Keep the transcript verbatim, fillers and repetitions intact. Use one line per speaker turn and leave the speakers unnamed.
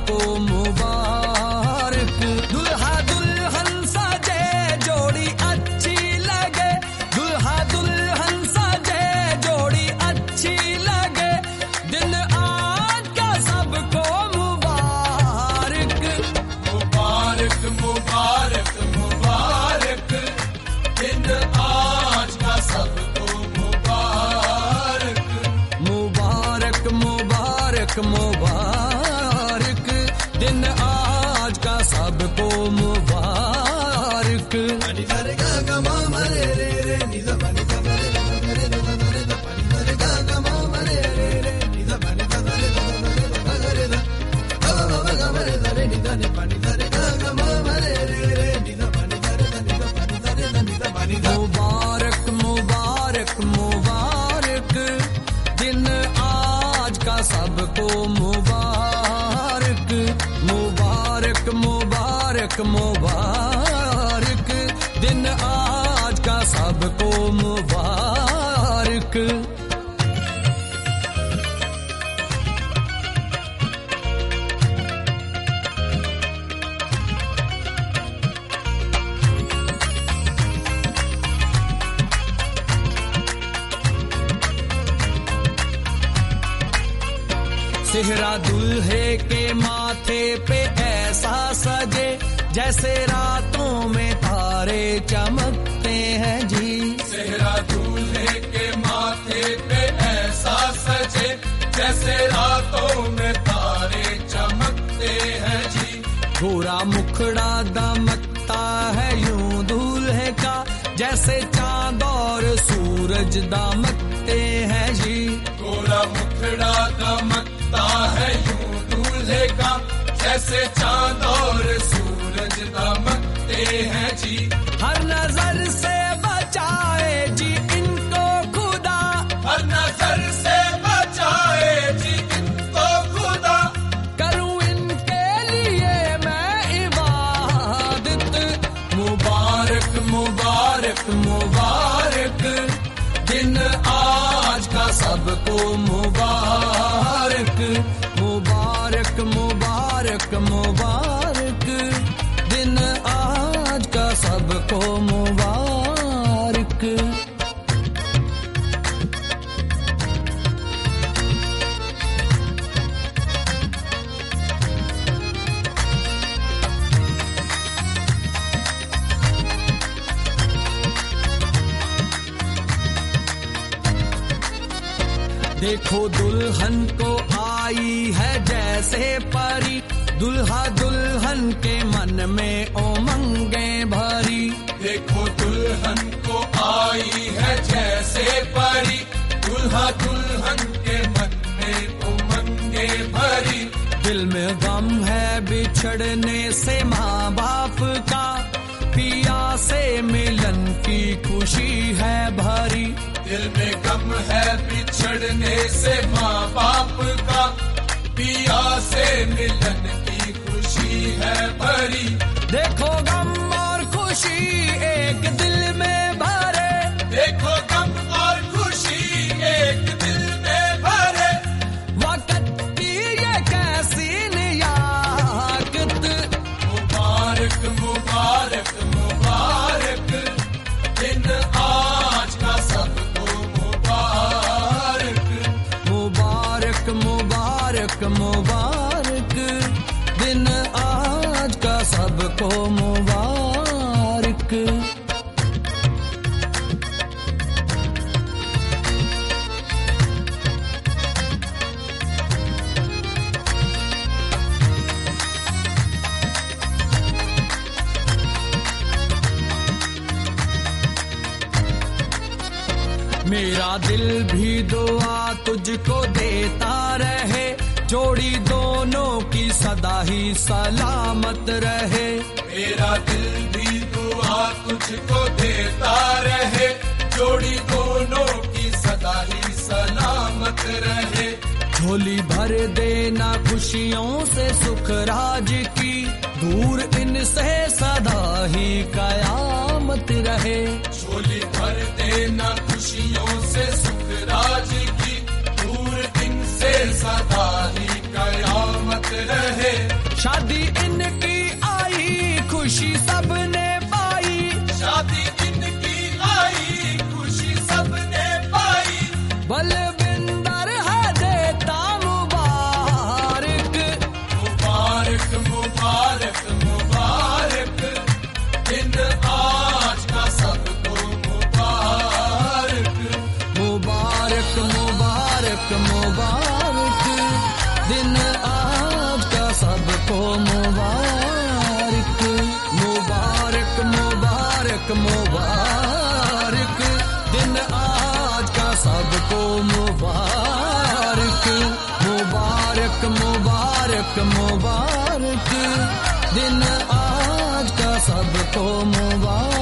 सबको मुबारक। दुल्हा दुल्हन सजे जोड़ी अच्छी लगे, दुल्हा दुल्हन सजे जोड़ी अच्छी लगे, दिन आज का सबको मुबारक।
मुबारक मुबारक मुबारक, दिन आज का सबको मुबारक।
मुबारक मुबारक मुबारक, दिन आज का सबको मुबारक। मुबारक मुबारक मुबारक, दिन आज का सबको मुबारक। मुबारक मुबारक मुबारक, दिन आज का सबको मुबारक। सेहरा दुल्हे के माथे पे ऐसा सजे, जैसे रातों में तारे चमकते हैं जी।
सेहरा दूल्हे के माथे पे ऐसा सजे, जैसे रातों में तारे चमकते हैं जी।
गोरा मुखड़ा दमकता है यूं दूल्हे का, जैसे चांद और सूरज दमकते हैं जी।
गोरा मुखड़ा दमकता है यूं दूल्हे का, जैसे चांद और सूरज दमकते हैं जी।
हर नजर से बचाए जी इनको खुदा,
हर नजर से बचाए जी इनको खुदा।
करूं इनके लिए मैं इबादत।
मुबारक मुबारक मुबारक, दिन आज का सबको मुबारक।
मुबारक मुबारक मुबारक, दिन आज का सबको मुबारक। देखो दुल्हन को आई है जैसे परी, दुल्हा दुल्हन के मन में उमंगे भरी।
देखो दुल्हन को आई है जैसे परी, दुल्हा दुल्हन के मन में उमंगे भरी।
दिल में गम है बिछड़ने से माँ बाप का, पिया से मिलन की खुशी है भरी।
दिल में गम है बिछड़ने से माँ बाप का, पिया से मिलन की खुशी है भरी।
देखो गम और खुशी एक दिल में भरे,
देखो गम और खुशी एक दिल में भरे।
वक्त की ये कैसी नियाकत।
मुबारक मुबारक मुबारक, दिन आज का सबको मुबारक।
मुबारक मुबारक मुबारक, दिन आज का सबको मुबारक। मेरा दिल भी दुआ तुझको देता रहे, जोड़ी दोनों की सदा ही सलामत रहे।
मेरा दिल भी दुआ तुझको देता रहे, जोड़ी दोनों की सदा ही सलामत रहे।
झोली भर देना खुशियों से सुख राज की, दूर इनसे सदा ही कयामत रहे।
झोली भर देना खुशियों से सुख राज की, दूर इनसे सदा ही कयामत रहे।
शादी इनकी आई खुशी सबने पाई,
शादी इनकी आई खुशी सबने पाई,
बलविंदर है देता मुबारक,
मुबारक मुबारक मुबारक, दिन आज का सबको मुबारक,
मुबारक मुबारक मुबारक, दिन आज का सबको मुबारक, मुबारक मुबारक मुबारक, दिन आज का सबको मुबारक, मुबारक मुबारक मुबारक, दिन आज का सबको मुबारक।